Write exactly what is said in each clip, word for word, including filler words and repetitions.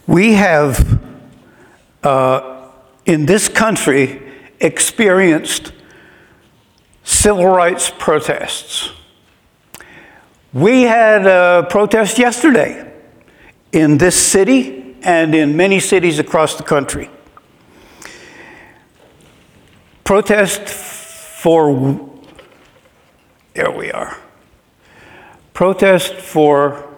We have, uh, in this country, experienced civil rights protests. We had a protest yesterday in this city and in many cities across the country. Protest for, there we are, protest for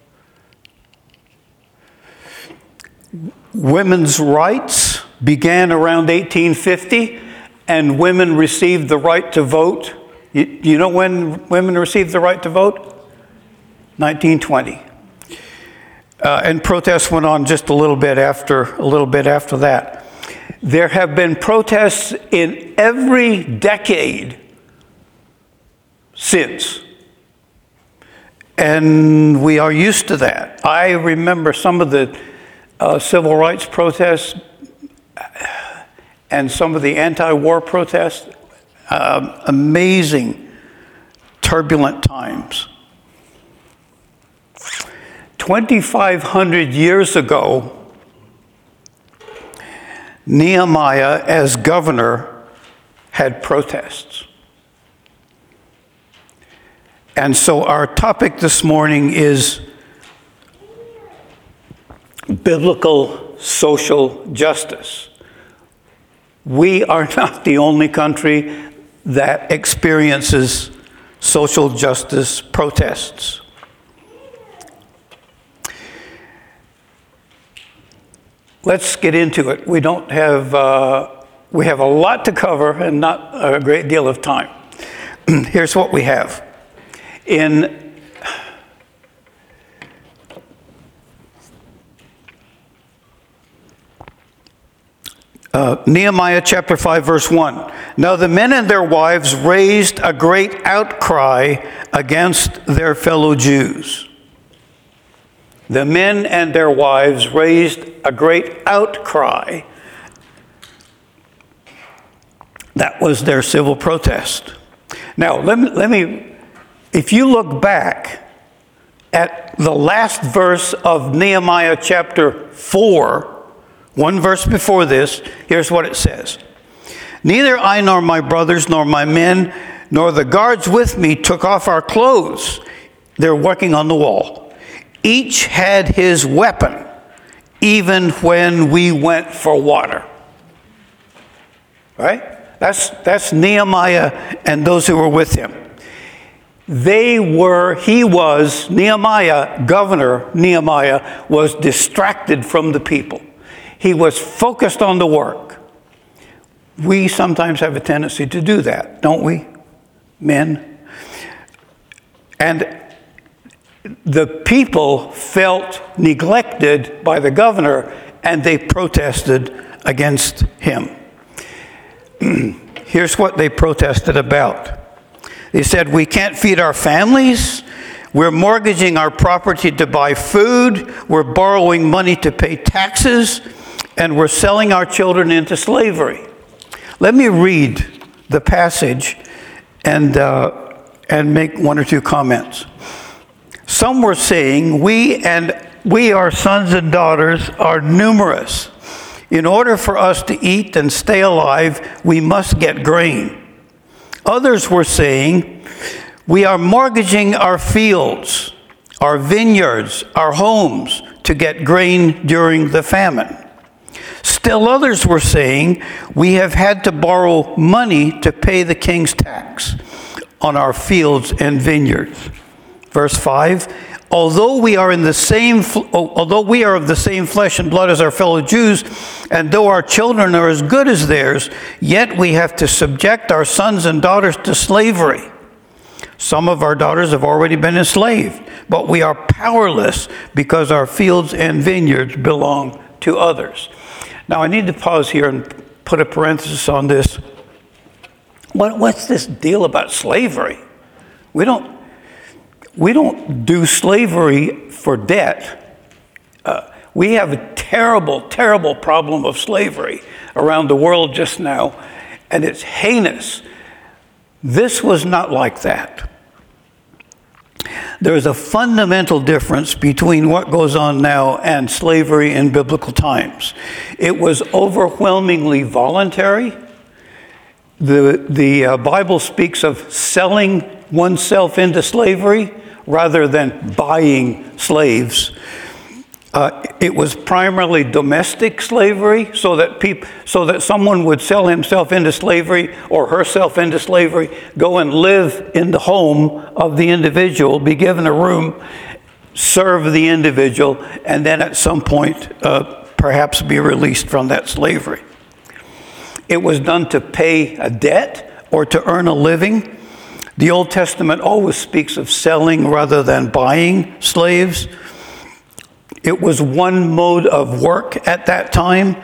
women's rights began around eighteen fifty, and women received the right to vote. You, you know when women received the right to vote? nineteen twenty. Uh, and protests went on just a little bit after a little bit after that. There have been protests in every decade since. And we are used to that. I remember some of the uh, civil rights protests and some of the anti-war protests. Um, amazing, turbulent times. twenty-five hundred years ago, Nehemiah, as governor, had protests. And so our topic this morning is biblical social justice. We are not the only country that experiences social justice protests. Let's get into it. We don't have, uh, we have a lot to cover and not a great deal of time. Here's what we have. In uh, Nehemiah chapter five, verse one. Now the men and their wives raised a great outcry against their fellow Jews. The men and their wives raised a great outcry. That was their civil protest. Now, let me, let me, if you look back at the last verse of Nehemiah chapter four, one verse before this, here's what it says. Neither I nor my brothers nor my men nor the guards with me took off our clothes. They're working on the wall. Each had his weapon, even when we went for water. Right? That's, that's Nehemiah and those who were with him. They were, he was, Nehemiah, governor Nehemiah, was distracted from the people. He was focused on the work. We sometimes have a tendency to do that, don't we, men? And the people felt neglected by the governor, and they protested against him. Here's what they protested about. They said, we can't feed our families. We're mortgaging our property to buy food. We're borrowing money to pay taxes. And we're selling our children into slavery. Let me read the passage and, uh, and make one or two comments. Some were saying, we and we, our sons and daughters, are numerous. In order for us to eat and stay alive, we must get grain. Others were saying, we are mortgaging our fields, our vineyards, our homes to get grain during the famine. Still others were saying, we have had to borrow money to pay the king's tax on our fields and vineyards. Verse five, although we are in the same, although we are of the same flesh and blood as our fellow Jews, and though our children are as good as theirs, yet we have to subject our sons and daughters to slavery. Some of our daughters have already been enslaved, but we are powerless because our fields and vineyards belong to others. Now I need to pause here and put a parenthesis on this. What, what's this deal about slavery? We don't We don't do slavery for debt. Uh, we have a terrible, terrible problem of slavery around the world just now, and it's heinous. This was not like that. There is a fundamental difference between what goes on now and slavery in biblical times. It was overwhelmingly voluntary. The, the uh, Bible speaks of selling oneself into slavery rather than buying slaves. Uh, it was primarily domestic slavery, so that peop- so that someone would sell himself into slavery or herself into slavery, go and live in the home of the individual, be given a room, serve the individual, and then at some point uh, perhaps be released from that slavery. It was done to pay a debt or to earn a living. The Old Testament always speaks of selling rather than buying slaves. It was one mode of work at that time.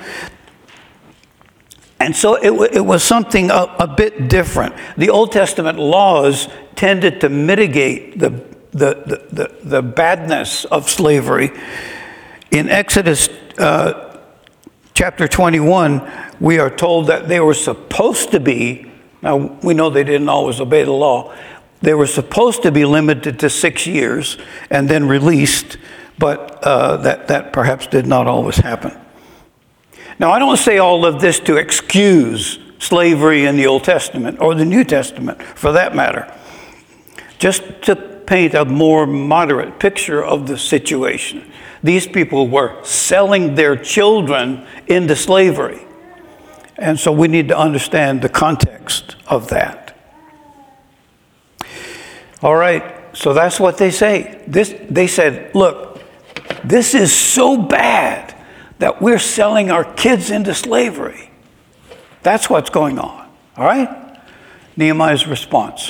And so it, w- it was something a, a bit different. The Old Testament laws tended to mitigate the, the, the, the, the badness of slavery. In Exodus uh, chapter twenty-one, we are told that they were supposed to be, now we know they didn't always obey the law, they were supposed to be limited to six years and then released, but uh, that, that perhaps did not always happen. Now, I don't say all of this to excuse slavery in the Old Testament or the New Testament, for that matter, just to paint a more moderate picture of the situation. These people were selling their children into slavery. And so we need to understand the context of that. All right, so that's what they say. This, they said, look, this is so bad that we're selling our kids into slavery. That's what's going on. All right? Nehemiah's response.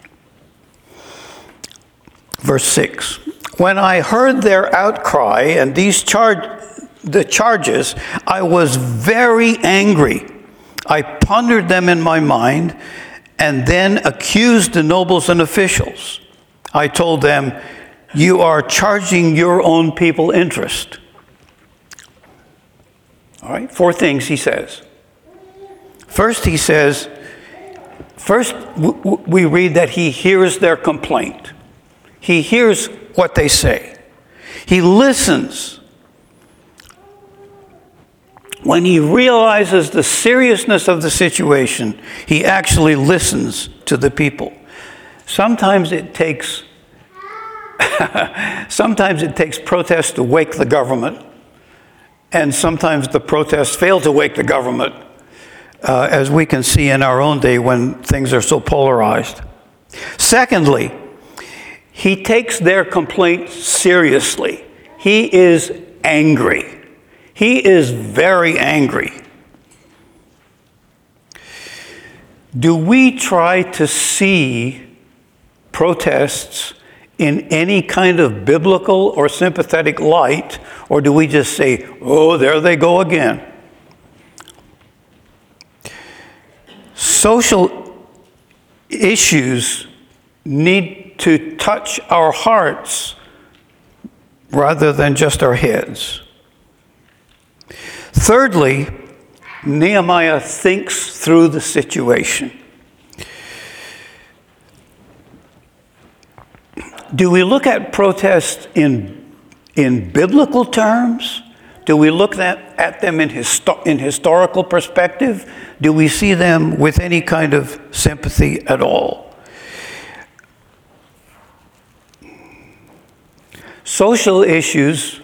Verse six. When I heard their outcry and these charge, the charges, I was very angry. I pondered them in my mind and then accused the nobles and officials. I told them, you are charging your own people interest. All right, four things he says. First, he says, first we read that he hears their complaint. He hears what they say. He listens. When he realizes the seriousness of the situation, he actually listens to the people. Sometimes it takes sometimes it takes protests to wake the government, and sometimes the protests fail to wake the government, uh, as we can see in our own day when things are so polarized. Secondly, he takes their complaint seriously. He is angry. He is very angry. Do we try to see protests in any kind of biblical or sympathetic light, or do we just say, oh, there they go again? Social issues need to touch our hearts rather than just our heads. Thirdly, Nehemiah thinks through the situation. Do we look at protests in, in biblical terms? Do we look at, at them in, histo- in historical perspective? Do we see them with any kind of sympathy at all? Social issues,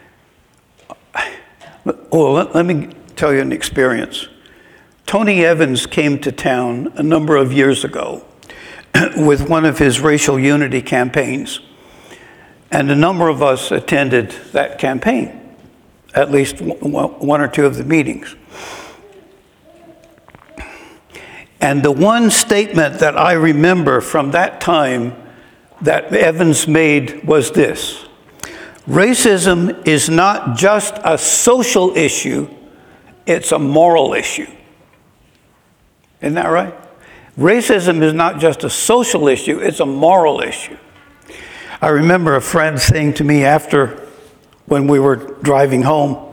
oh, let, let me tell you an experience. Tony Evans came to town a number of years ago with one of his racial unity campaigns. And a number of us attended that campaign, at least one or two of the meetings. And the one statement that I remember from that time that Evans made was this: racism is not just a social issue, it's a moral issue. Isn't that right? Racism is not just a social issue, it's a moral issue. I remember a friend saying to me after, when we were driving home,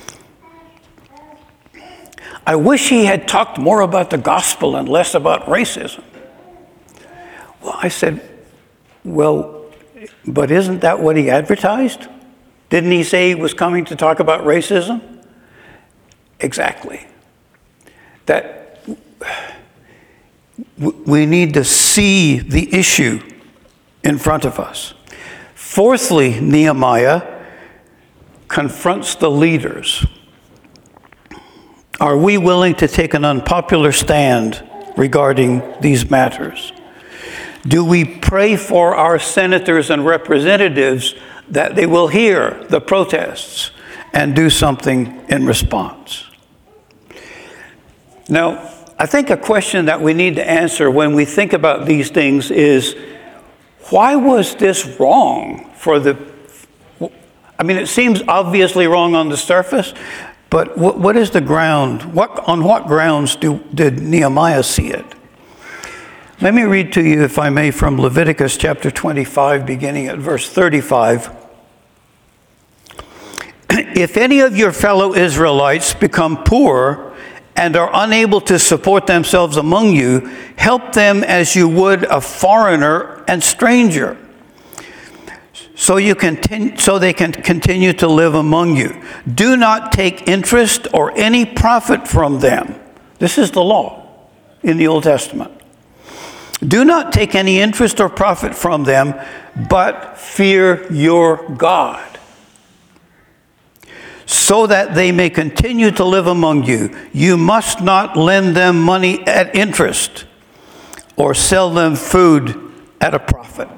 I wish he had talked more about the gospel and less about racism. Well, I said, well, But isn't that what he advertised? Didn't he say he was coming to talk about racism? Exactly. That we need to see the issue in front of us. Fourthly, Nehemiah confronts the leaders. Are we willing to take an unpopular stand regarding these matters? Do we pray for our senators and representatives that they will hear the protests and do something in response? Now, I think a question that we need to answer when we think about these things is, why was this wrong for the, I mean, it seems obviously wrong on the surface, but what, what is the ground? What, on what grounds do, did Nehemiah see it? Let me read to you, if I may, from Leviticus chapter twenty-five, beginning at verse thirty-five. If any of your fellow Israelites become poor and are unable to support themselves among you, help them as you would a foreigner and stranger, so you continue, so they can continue to live among you. Do not take interest or any profit from them. This is the law in the Old Testament. Do not take any interest or profit from them, but fear your God, so that they may continue to live among you. You must not lend them money at interest or sell them food at a profit.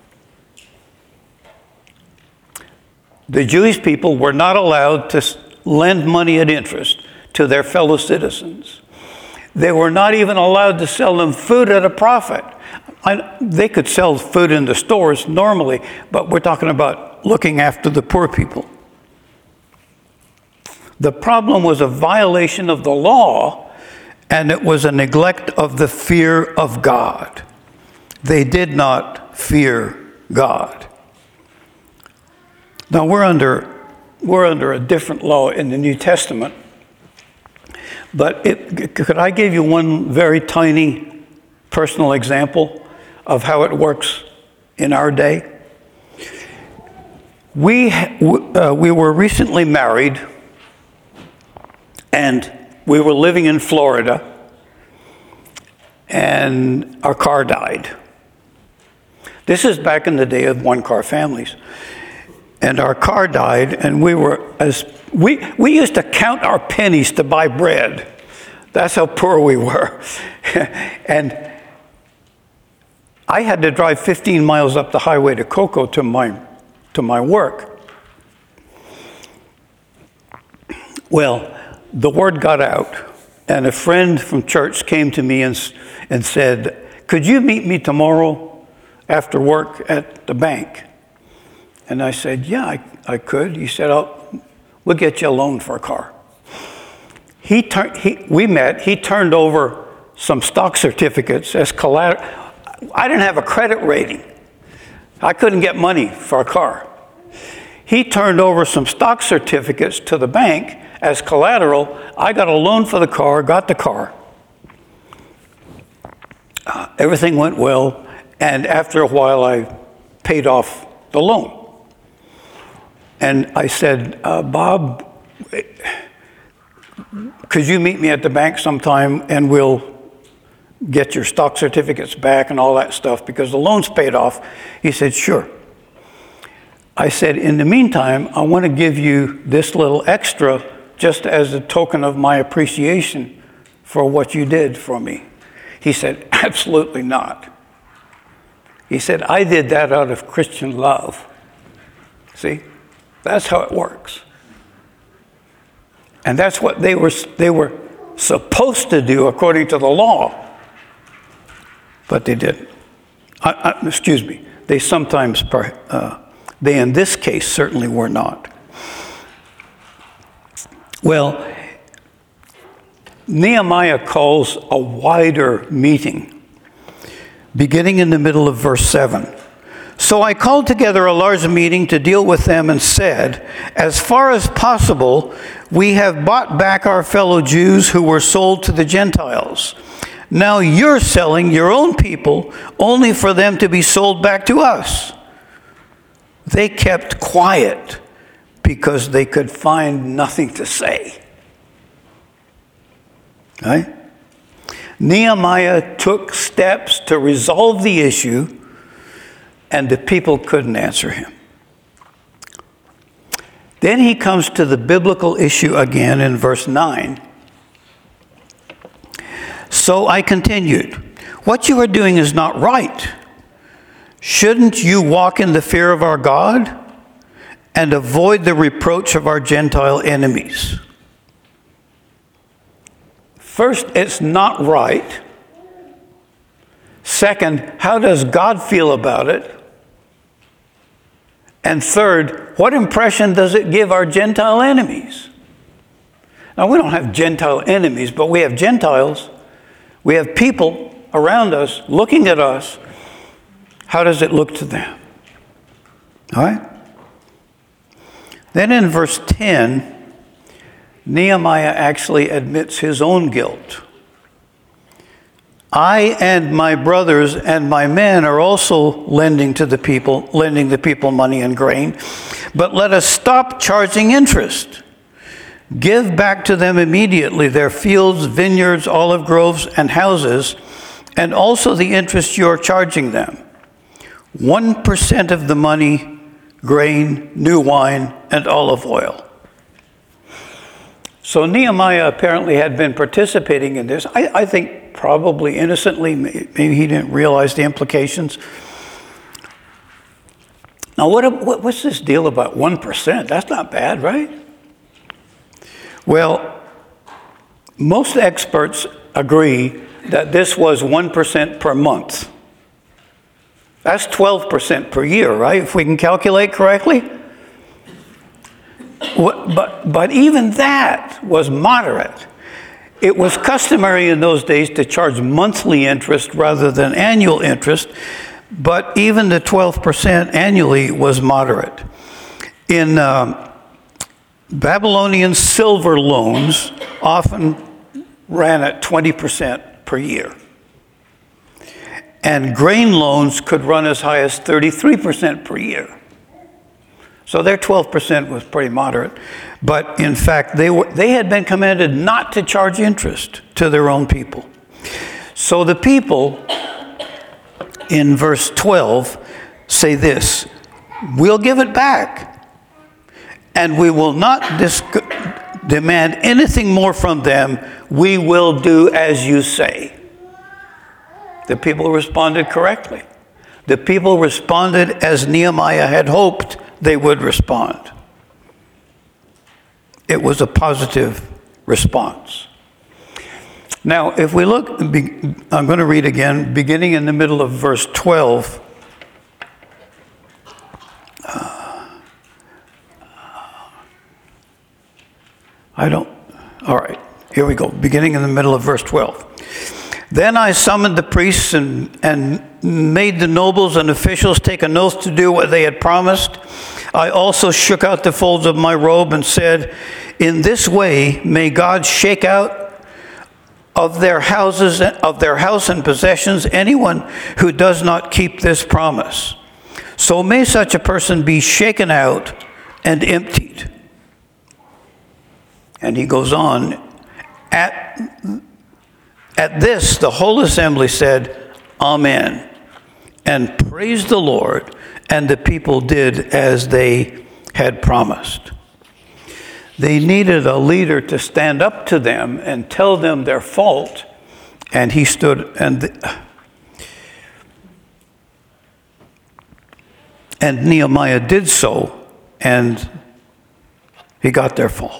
The Jewish people were not allowed to lend money at interest to their fellow citizens. They were not even allowed to sell them food at a profit. I, they could sell food in the stores normally, but we're talking about looking after the poor people. The problem was a violation of the law, and it was a neglect of the fear of God. They did not fear God. Now, we're under, we're under a different law in the New Testament, but it, could I give you one very tiny personal example of how it works in our day? We, uh, we were recently married, and we were living in Florida, and our car died. This is back in the day of one-car families. And our car died, and we were as we we used to count our pennies to buy bread. That's how poor we were. And I had to drive fifteen miles up the highway to Cocoa to my to my work. Well, the word got out, and a friend from church came to me and and said, "Could you meet me tomorrow after work at the bank?" And I said, yeah, I, I could. He said, oh, we'll get you a loan for a car. He, tur- he We met. He turned over some stock certificates as collateral. I didn't have a credit rating. I couldn't get money for a car. He turned over some stock certificates to the bank as collateral. I got a loan for the car, got the car. Uh, everything went well. And after a while, I paid off the loan. And I said, uh, Bob, could you meet me at the bank sometime and we'll get your stock certificates back and all that stuff because the loan's paid off? He said, sure. I said, in the meantime, I want to give you this little extra just as a token of my appreciation for what you did for me. He said, absolutely not. He said, I did that out of Christian love. See? That's how it works. And that's what they were they were supposed to do according to the law. But they didn't. I, I, excuse me. They sometimes, uh, they in this case certainly were not. Well, Nehemiah calls a wider meeting, beginning in the middle of verse seven. So I called together a large meeting to deal with them and said, as far as possible, we have bought back our fellow Jews who were sold to the Gentiles. Now you're selling your own people only for them to be sold back to us. they kept quiet because they could find nothing to say. Right? Nehemiah took steps to resolve the issue, and the people couldn't answer him. Then he comes to the biblical issue again in verse nine. So I continued, what you are doing is not right. Shouldn't you walk in the fear of our God and avoid the reproach of our Gentile enemies? First, it's not right. Second, how does God feel about it? And third, what impression does it give our Gentile enemies? Now, we don't have Gentile enemies, but we have Gentiles. We have people around us looking at us. How does it look to them? All right? Then in verse ten, Nehemiah actually admits his own guilt. I and my brothers and my men are also lending to the people, lending the people money and grain, but let us stop charging interest. Give back to them immediately their fields, vineyards, olive groves, and houses, and also the interest you are charging them. One percent of the money, grain, new wine, and olive oil. So Nehemiah apparently had been participating in this. I, I think probably innocently. Maybe he didn't realize the implications. Now, what, what what's this deal about one percent? That's not bad, right? Well, most experts agree that this was one percent per month. That's twelve percent per year, right? If we can calculate correctly. But, but even that was moderate. It was customary in those days to charge monthly interest rather than annual interest, but even the twelve percent annually was moderate. In um, Babylonian silver loans often ran at twenty percent per year. And grain loans could run as high as thirty-three percent per year. So their twelve percent was pretty moderate. But in fact, they were they had been commanded not to charge interest to their own people. So the people in verse twelve say this, we'll give it back, and we will not dis- demand anything more from them. We will do as you say. The people responded correctly. The people responded as Nehemiah had hoped they would respond. It was a positive response. Now, if we look, I'm going to read again, beginning in the middle of verse twelve. Uh, I don't, all right, here we go, beginning in the middle of verse twelve. Then I summoned the priests and, and made the nobles and officials take an oath to do what they had promised. I also shook out the folds of my robe and said, in this way may God shake out of their houses, of their house and possessions, anyone who does not keep this promise. So may such a person be shaken out and emptied. And he goes on, at At this, the whole assembly said, Amen, and praised the Lord, and the people did as they had promised. They needed a leader to stand up to them and tell them their fault, and he stood, and the, and Nehemiah did so, and he got their fault.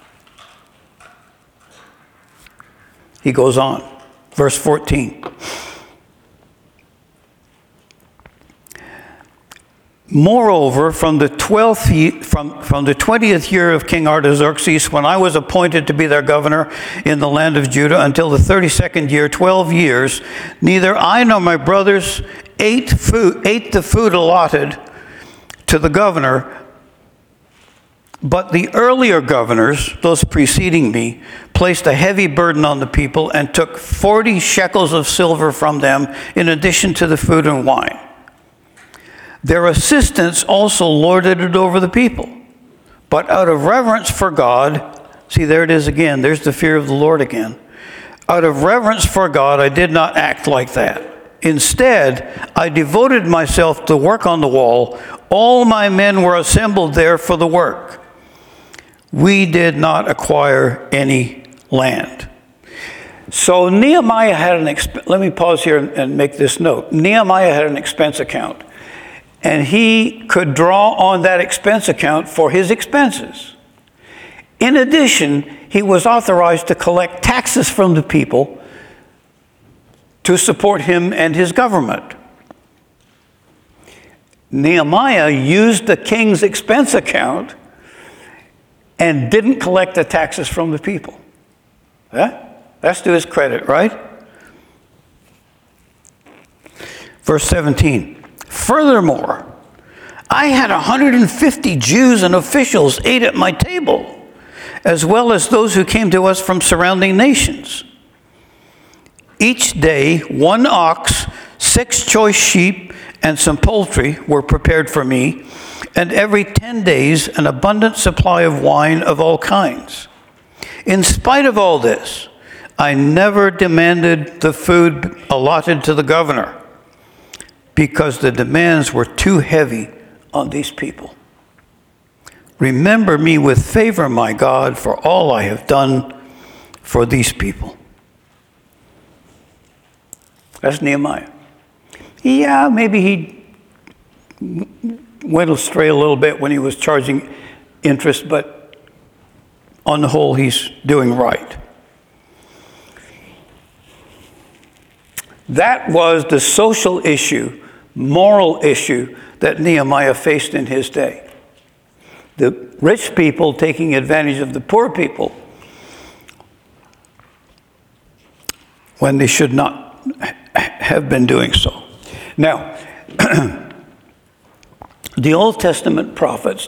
He goes on, verse fourteen. Moreover, from the twelfth from, from the twentieth year of King Artaxerxes, when I was appointed to be their governor in the land of Judah, until the thirty-second year, twelve years, neither I nor my brothers ate food, ate the food allotted to the governor. But the earlier governors, those preceding me, placed a heavy burden on the people and took forty shekels of silver from them in addition to the food and wine. Their assistants also lorded it over the people. But out of reverence for God, see, there it is again. There's the fear of the Lord again. Out of reverence for God, I did not act like that. Instead, I devoted myself to work on the wall. All my men were assembled there for the work. We did not acquire any land. So Nehemiah had an exp- let me pause here and, and make this note. Nehemiah had an expense account, and he could draw on that expense account for his expenses. In addition, he was authorized to collect taxes from the people to support him and his government. Nehemiah used the king's expense account and didn't collect the taxes from the people. Huh? That's to his credit, right? Verse seventeen. Furthermore, I had one hundred fifty Jews and officials ate at my table, as well as those who came to us from surrounding nations. Each day, one ox, six choice sheep, and some poultry were prepared for me, and every ten days an abundant supply of wine of all kinds. In spite of all this, I never demanded the food allotted to the governor, because the demands were too heavy on these people. Remember me with favor, my God, for all I have done for these people. That's Nehemiah. Yeah, maybe he went astray a little bit when he was charging interest, but on the whole, he's doing right. That was the social issue, moral issue that Nehemiah faced in his day. The rich people taking advantage of the poor people when they should not have been doing so. Now, the Old Testament prophets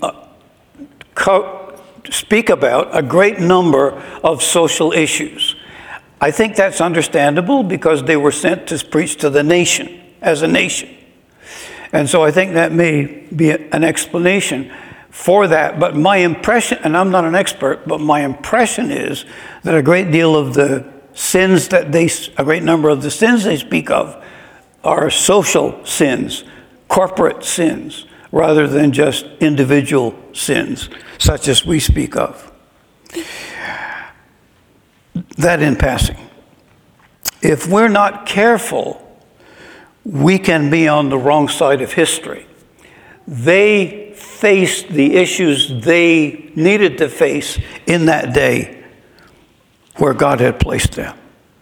speak about a great number of social issues. I think that's understandable because they were sent to preach to the nation, as a nation. And so I think that may be an explanation for that. But my impression, and I'm not an expert, but my impression is that a great deal of the sins that they, a great number of the sins they speak of are social sins, corporate sins, rather than just individual sins, such as we speak of. That in passing. If we're not careful, we can be on the wrong side of history. They faced the issues they needed to face in that day where God had placed them.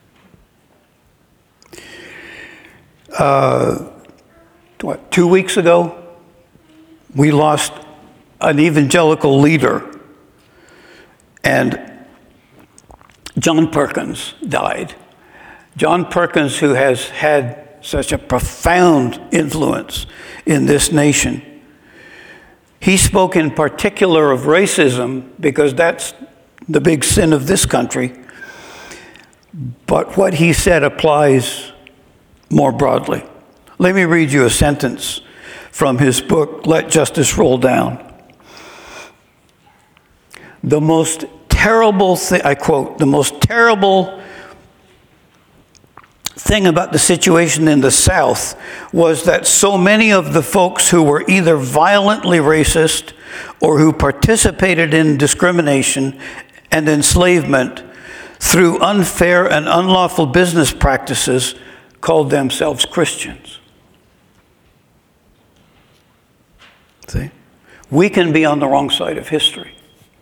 Uh, what, two weeks ago, we lost an evangelical leader, and John Perkins died. John Perkins, who has had such a profound influence in this nation. He spoke in particular of racism because that's the big sin of this country. But what he said applies more broadly. Let me read you a sentence from his book, Let Justice Roll Down. The most terrible thing, I quote, the most terrible thing about the situation in the South was that so many of the folks who were either violently racist or who participated in discrimination and enslavement through unfair and unlawful business practices called themselves Christians. See? We can be on the wrong side of history.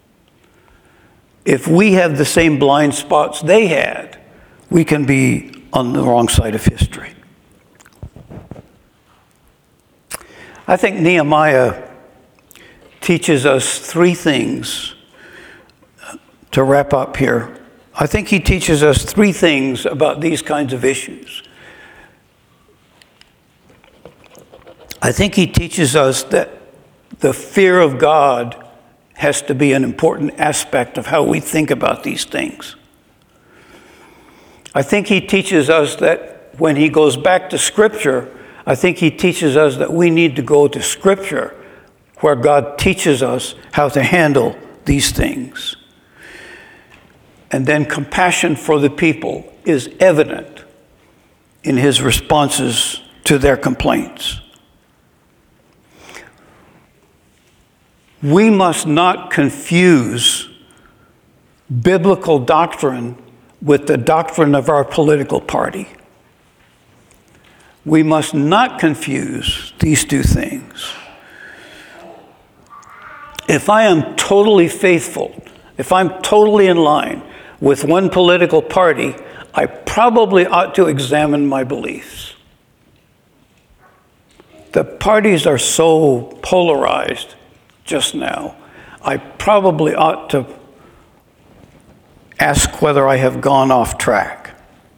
If we have the same blind spots they had, we can be on the wrong side of history. I think Nehemiah teaches us three things to wrap up here. I think he teaches us three things about these kinds of issues. I think he teaches us that the fear of God has to be an important aspect of how we think about these things. I think he teaches us that when he goes back to Scripture I think he teaches us that we need to go to Scripture, where God teaches us how to handle these things. And then compassion for the people is evident in his responses to their complaints. We must not confuse biblical doctrine with the doctrine of our political party. We must not confuse these two things. If I am totally faithful, if I'm totally in line with one political party, I probably ought to examine my beliefs. The parties are so polarized just now, I probably ought to ask whether I have gone off track.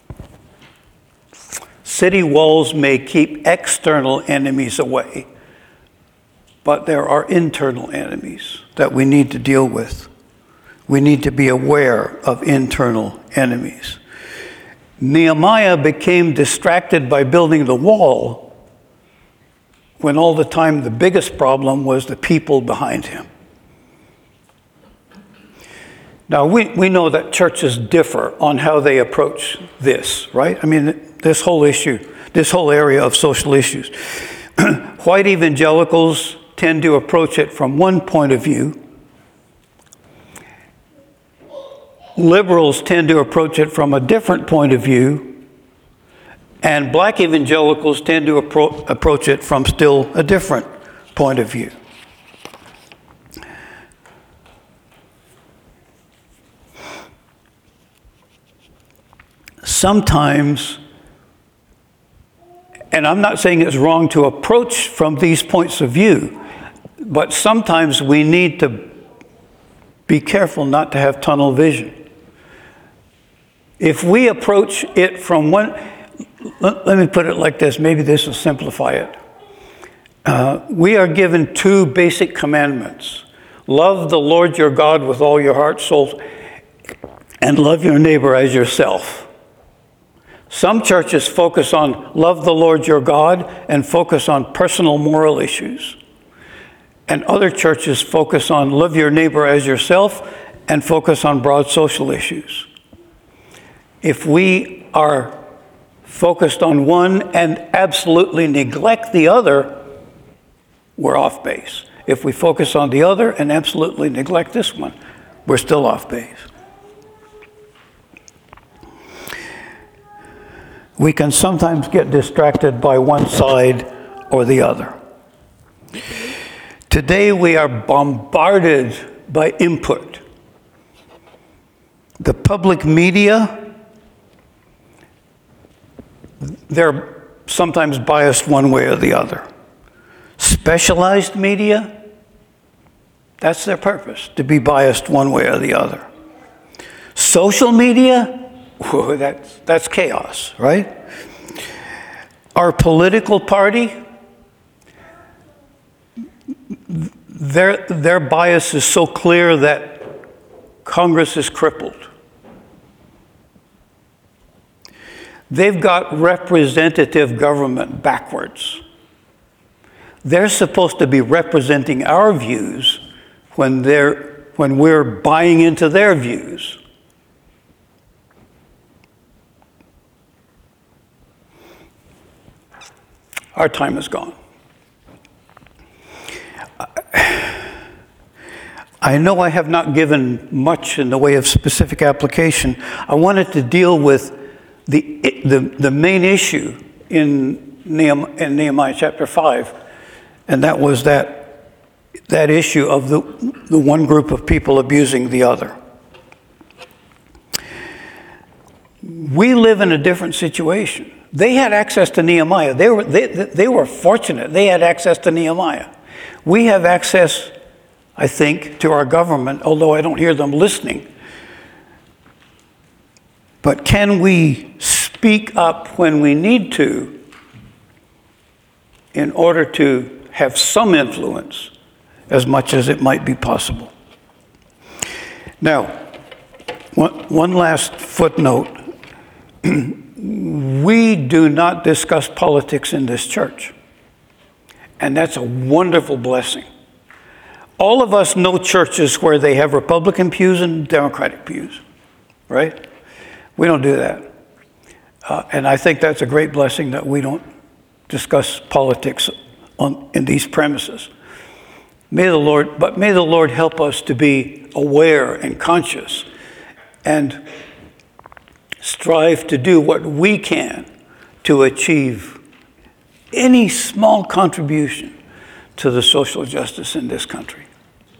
City walls may keep external enemies away, but there are internal enemies that we need to deal with. We need to be aware of internal enemies. Nehemiah became distracted by building the wall when all the time the biggest problem was the people behind him. Now, we, we know that churches differ on how they approach this, right? I mean, this whole issue, this whole area of social issues. White evangelicals tend to approach it from one point of view. Liberals tend to approach it from a different point of view. And black evangelicals tend to appro- approach it from still a different point of view. Sometimes, and I'm not saying it's wrong to approach from these points of view, but sometimes we need to be careful not to have tunnel vision. If we approach it from one, let, let me put it like this, maybe this will simplify it. Uh, we are given two basic commandments. Love the Lord your God with all your heart, soul, and love your neighbor as yourself. Some churches focus on love the Lord your God and focus on personal moral issues. And other churches focus on love your neighbor as yourself and focus on broad social issues. If we are focused on one and absolutely neglect the other, we're off base. If we focus on the other and absolutely neglect this one, we're still off base. We can sometimes get distracted by one side or the other. Today we are bombarded by input. The public media, they're sometimes biased one way or the other. Specialized media, that's their purpose, to be biased one way or the other. Social media, whoa, that's, that's chaos, right? Our political party, their, their bias is so clear that Congress is crippled. They've got representative government backwards. They're supposed to be representing our views when they're, when we're buying into their views. Our time is gone. I know I have not given much in the way of specific application. I wanted to deal with the, the, the main issue in Nehemiah, in Nehemiah chapter five, and that was that, that issue of the, the one group of people abusing the other. We live in a different situation. They had access to Nehemiah. They were, they, they were fortunate. They had access to Nehemiah. We have access, I think, to our government, although I don't hear them listening. But can we speak up when we need to in order to have some influence as much as it might be possible? Now, one, one last footnote. we do not discuss politics in this church. And that's a wonderful blessing. All of us know churches where they have Republican pews and Democratic pews, right? We don't do that. Uh, and I think that's a great blessing that we don't discuss politics on, in these premises. May the Lord, but may the Lord help us to be aware and conscious and strive to do what we can to achieve any small contribution to the social justice in this country.